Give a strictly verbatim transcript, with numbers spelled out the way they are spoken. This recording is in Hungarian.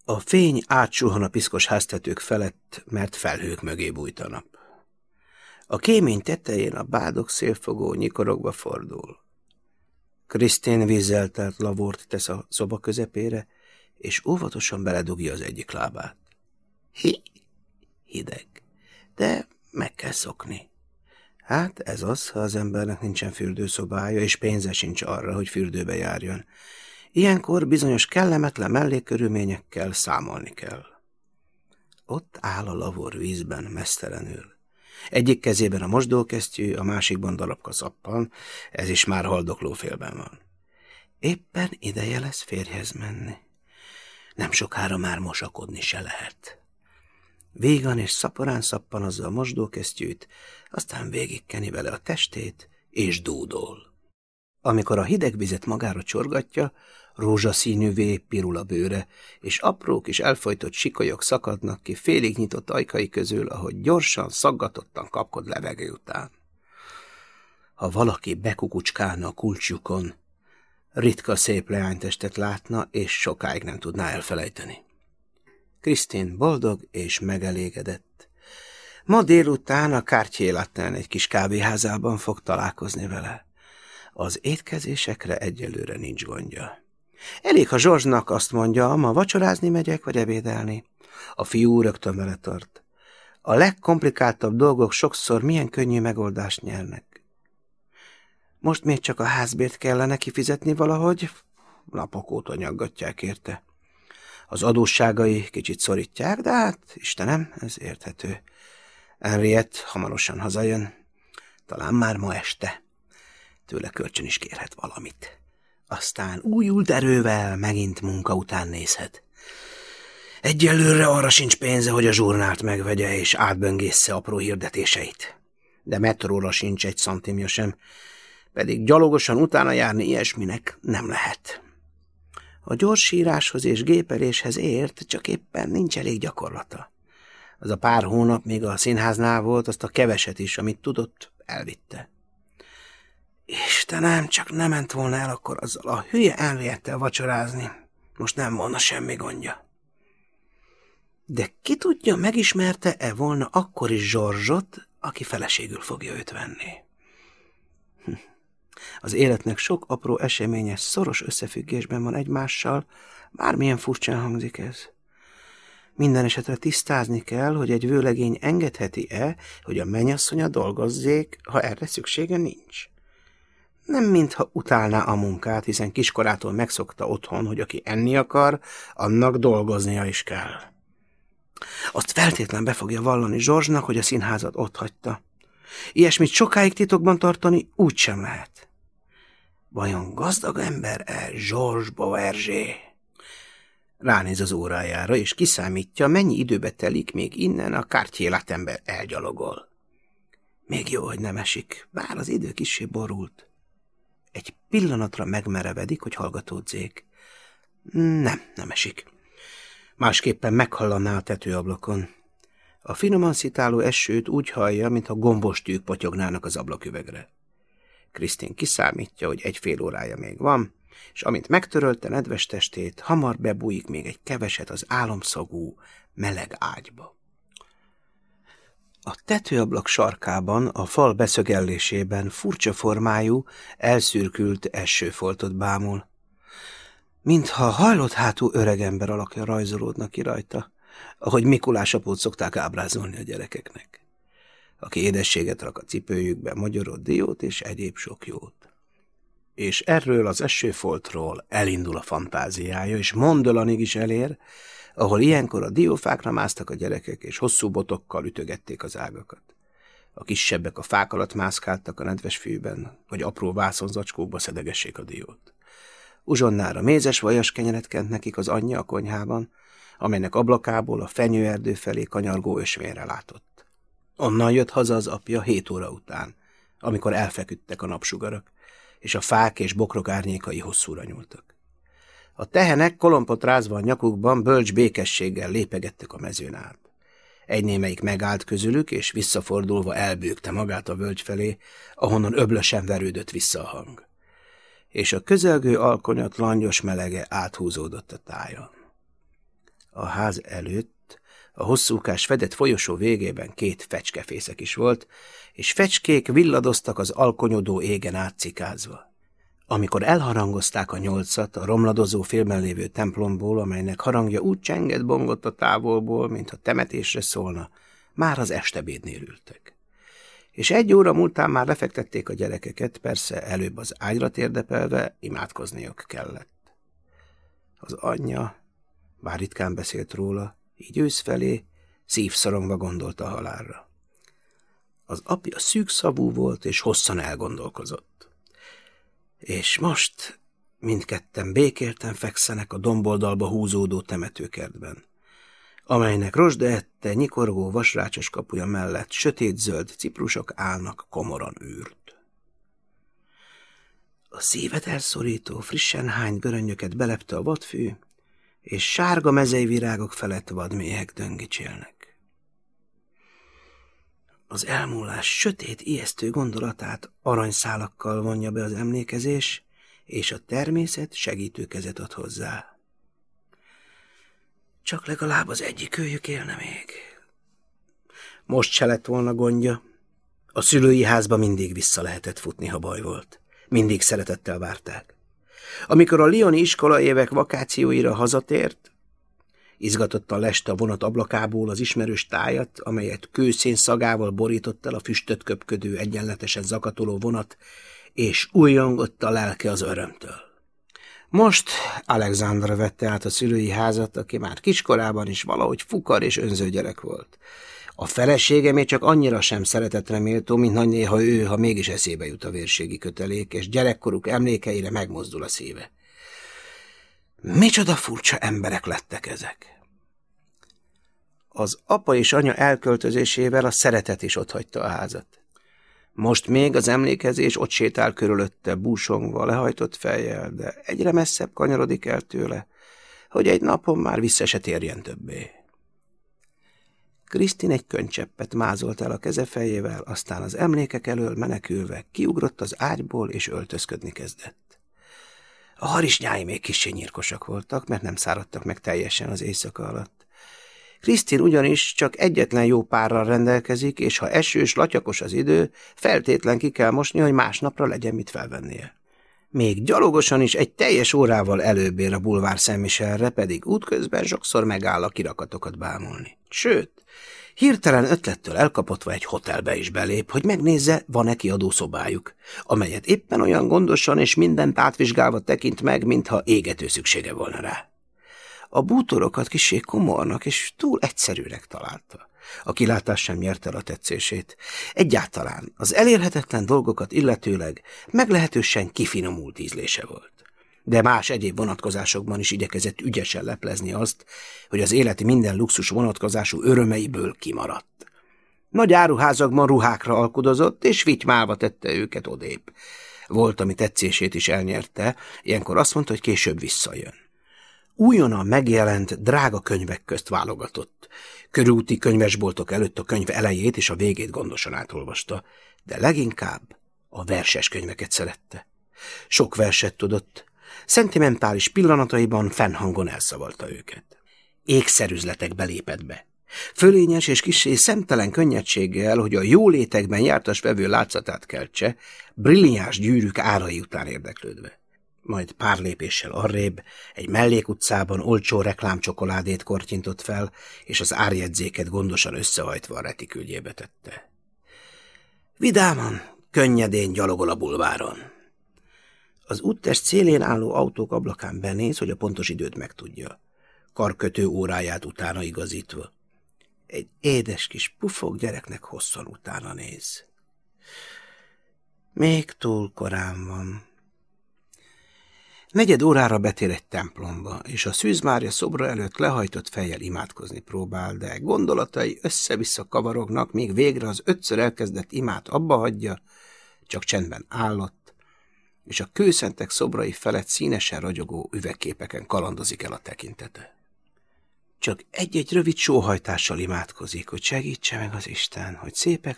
A fény átsuhan a piszkos háztetők felett, mert felhők mögé bújt a nap. A kémény tetején a bádog szélfogó nyikorogva fordul. Krisztin vízzel telt lavort tesz a szoba közepére, és óvatosan beledugja az egyik lábát. Hi, hideg, de meg kell szokni. Hát ez az, ha az embernek nincsen fürdőszobája, és pénze sincs arra, hogy fürdőbe járjon. Ilyenkor bizonyos kellemetlen mellékkörülményekkel számolni kell. Ott áll a lavor vízben meztelenül. Egyik kezében a mosdókesztyű, a másikban darabka szappan, ez is már haldokló félben van. Éppen ideje lesz férjhez menni. Nem sokára már mosakodni se lehet. Vígan és szaporán szappanozza a mosdókesztyűt, aztán végigkeni vele a testét, és dúdol. Amikor a hideg vizet magára csorgatja, rózsaszínűvé pirul a bőre, és apró kis elfojtott sikolyok szakadnak ki félig nyitott ajkai közül, ahogy gyorsan, szaggatottan kapkod levegő után. Ha valaki bekukucskálna a kulcsjukon, ritka szép leánytestet látna, és sokáig nem tudná elfelejteni. Krisztin boldog és megelégedett. Ma délután a Cartier Latin egy kis kávéházában fog találkozni vele. Az étkezésekre egyelőre nincs gondja. Elég, ha Zsorzsnak azt mondja, ma vacsorázni megyek, vagy ebédelni. A fiú rögtön vele tart. A legkomplikáltabb dolgok sokszor milyen könnyű megoldást nyernek. Most még csak a házbért kellene kifizetni valahogy, napok óta nyaggatják érte. Az adósságai kicsit szorítják, de hát, Istenem, ez érthető. Henriette hamarosan hazajön, talán már ma este. Tőle kölcsön is kérhet valamit. Aztán újult erővel megint munka után nézhet. Egyelőre arra sincs pénze, hogy a zsurnált megvegye és átböngészze apró hirdetéseit. De metróra sincs egy szantimja sem, pedig gyalogosan utána járni ilyesminek nem lehet. A gyorsíráshoz és gépeléshez ért, csak éppen nincs elég gyakorlata. Az a pár hónap, még a színháznál volt, azt a keveset is, amit tudott, elvitte. Istenem, csak nem ment volna el akkor azzal a hülye Henriettel vacsorázni. Most nem volna semmi gondja. De ki tudja, megismerte-e volna akkor is Zsorzsot, aki feleségül fogja őt venni? Hm. Az életnek sok apró eseménye szoros összefüggésben van egymással, bármilyen furcsán hangzik ez. Minden esetre tisztázni kell, hogy egy vőlegény engedheti-e, hogy a mennyasszonya dolgozzék, ha erre szüksége nincs. Nem mintha utálná a munkát, hiszen kiskorától megszokta otthon, hogy aki enni akar, annak dolgoznia is kell. Azt feltétlen be fogja vallani Zsorzsnak, hogy a színházat otthagyta. Ilyesmit sokáig titokban tartani úgysem lehet. Vajon gazdag ember-e Georges Bourget? Ránéz az órájára, és kiszámítja, mennyi időbe telik, még innen a Cartier Latinbe elgyalogol. Még jó, hogy nem esik, bár az idő kissé borult. Egy pillanatra megmerevedik, hogy hallgatódzék. Nem, nem esik. Másképpen meghallaná a tetőablakon. A finoman szitáló esőt úgy hallja, mintha gombos tűk potyognának az ablaküvegre. Krisztin kiszámítja, hogy egy fél órája még van, és amint megtörölte nedves testét, hamar bebújik még egy keveset az álomszagú, meleg ágyba. A tetőablak sarkában, a fal beszögellésében furcsa formájú, elszürkült esőfoltot bámul. Mintha hajlott hátú öregember alakja rajzolódna ki rajta, ahogy Mikulás apót szokták ábrázolni a gyerekeknek, aki édességet rak a cipőjükbe, magyarott diót és egyéb sok jót. És erről az esőfoltról elindul a fantáziája, és mondolanig is elér, ahol ilyenkor a diófákra másztak a gyerekek, és hosszú botokkal ütögették az ágakat. A kisebbek a fák alatt mászkáltak a nedves fűben, vagy apró vászonzacskókba szedegessék a diót. Uzsonnára mézes vajas kenyeret kent nekik az anyja a konyhában, amelynek ablakából a fenyőerdő felé kanyargó ösvényre látott. Onnan jött haza az apja hét óra után, amikor elfeküdtek a napsugarak, és a fák és bokrok árnyékai hosszúra nyúltak. A tehenek kolompot rázva a nyakukban bölcs békességgel lépegettek a mezőn át. Egy némelyik megállt közülük, és visszafordulva elbőgte magát a völgy felé, ahonnan öblösen verődött vissza a hang. És a közelgő alkonyat langyos melege áthúzódott a tájon. A ház előtt, a hosszúkás fedett folyosó végében két fecskefészek is volt, és fecskék villadoztak az alkonyodó égen átcikázva. Amikor elharangozták a nyolcat a romladozó félben lévő templomból, amelynek harangja úgy csengett bongott a távolból, mintha temetésre szólna, már az estebédnél ültek. És egy óra múltán már lefektették a gyerekeket, persze előbb az ágyra térdepelve imádkozniuk kellett. Az anyja, bár ritkán beszélt róla, így ősz felé szívszorongva gondolt a halálra. Az apja szűkszavú volt, és hosszan elgondolkozott. És most mindketten békélten fekszenek a domboldalba húzódó temetőkertben, amelynek rozsdeette nyikorgó vasrácsos kapuja mellett sötétzöld ciprusok állnak komoran űrt. A szívet elszorító, frissen hányt göröngyöket belepte a vadfű, és sárga mezei virágok felett vadméhek döngicsélnek. Az elmúlás sötét, ijesztő gondolatát aranyszálakkal vonja be az emlékezés, és a természet segítőkezet ad hozzá. Csak legalább az egyik őjük élne még. Most se lett volna gondja. A szülői házba mindig vissza lehetett futni, ha baj volt. Mindig szeretettel várták. Amikor a lyoni iskola évek vakációira hazatért, izgatottan leste a vonat ablakából az ismerős tájat, amelyet kőszén szagával borított el a füstöt köpködő, egyenletesen zakatoló vonat, és újjongott a lelke az örömtől. Most Alexandra vette át a szülői házat, aki már kiskorában is valahogy fukar és önző gyerek volt. A felesége még csak annyira sem szeretetre méltó, mint nagy néha ő, ha mégis eszébe jut a vérségi kötelék, és gyerekkoruk emlékeire megmozdul a szíve. Micsoda furcsa emberek lettek ezek! Az apa és anya elköltözésével a szeretet is otthagyta a házat. Most még az emlékezés ott sétál körülötte, búsongva, lehajtott fejjel, de egyre messzebb kanyarodik el tőle, hogy egy napon már vissza se térjen többé. Krisztin egy könycseppet mázolt el a keze fejével, aztán az emlékek elől menekülve kiugrott az ágyból és öltözködni kezdett. A harisnyái még kissé nyírkosak voltak, mert nem száradtak meg teljesen az éjszaka alatt. Krisztin ugyanis csak egyetlen jó párral rendelkezik, és ha esős, latyakos az idő, feltétlen ki kell mosni, hogy másnapra legyen mit felvennie. Még gyalogosan is egy teljes órával előbb ér a bulvár Saint-Michelre, pedig útközben sokszor megáll a kirakatokat bámulni. Sőt, hirtelen ötlettől elkapodva egy hotelbe is belép, hogy megnézze, van-e kiadó szobájuk, amelyet éppen olyan gondosan és mindent átvizsgálva tekint meg, mintha égető szüksége volna rá. A bútorokat kissé komornak és túl egyszerűnek találta. A kilátás sem nyerte el a tetszését. Egyáltalán az elérhetetlen dolgokat illetőleg meglehetősen kifinomult ízlése volt. De más egyéb vonatkozásokban is igyekezett ügyesen leplezni azt, hogy az életi minden luxus vonatkozású örömeiből kimaradt. Nagy áruházakban ruhákra alkudozott, és vitymálva tette őket odébb. Volt, ami tetszését is elnyerte, ilyenkor azt mondta, hogy később visszajön. Újonnan megjelent drága könyvek közt válogatott. Körúti könyvesboltok előtt a könyv elejét és a végét gondosan átolvasta, de leginkább a verses könyveket szerette. Sok verset tudott, szentimentális pillanataiban fennhangon elszavalta őket. Ékszerüzletekbe lépett be. Fölényes és kissé szemtelen könnyedséggel, hogy a jólétekben jártas vevő látszatát keltse, brilliáns gyűrűk árai után érdeklődve. Majd pár lépéssel arrébb, egy mellékutcában olcsó reklámcsokoládét kortyintott fel, és az árjegyzéket gondosan összehajtva a retiküljébe tette. Vidáman, könnyedén gyalogol a bulváron. Az úttest szélén álló autók ablakán benéz, hogy a pontos időt megtudja, karkötő óráját utána igazítva. Egy édes kis pufog gyereknek hosszan utána néz. Még túl korán van. Negyed órára betér egy templomba, és a Szűz Mária szobra előtt lehajtott fejjel imádkozni próbál, de gondolatai össze-vissza kavarognak, míg végre az ötször elkezdett imát abba hagyja, csak csendben állott, és a kőszentek szobrai felett színesen ragyogó üvegképeken kalandozik el a tekintete. Csak egy-egy rövid sóhajtással imádkozik, hogy segítse meg az Isten, hogy szépek